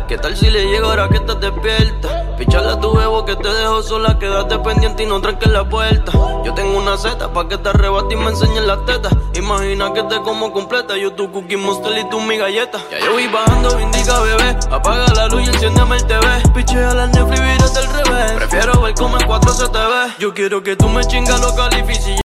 ¿Qué tal si le llego ahora que estás despierta? Picharle a tu bebo que te dejo sola, quédate pendiente y no tranques la puerta. Yo tengo una seta pa' que te arrebate y me enseñes las tetas. Imagina que te como completa, yo tu cookie monster y tú mi galleta. Ya yo voy bajando, indica bebé, apaga la luz y enciéndeme el TV. Pichea la Netflix, vírate al revés, prefiero ver cómo en 4 se te ve. Yo quiero que tú me chingas lo califici.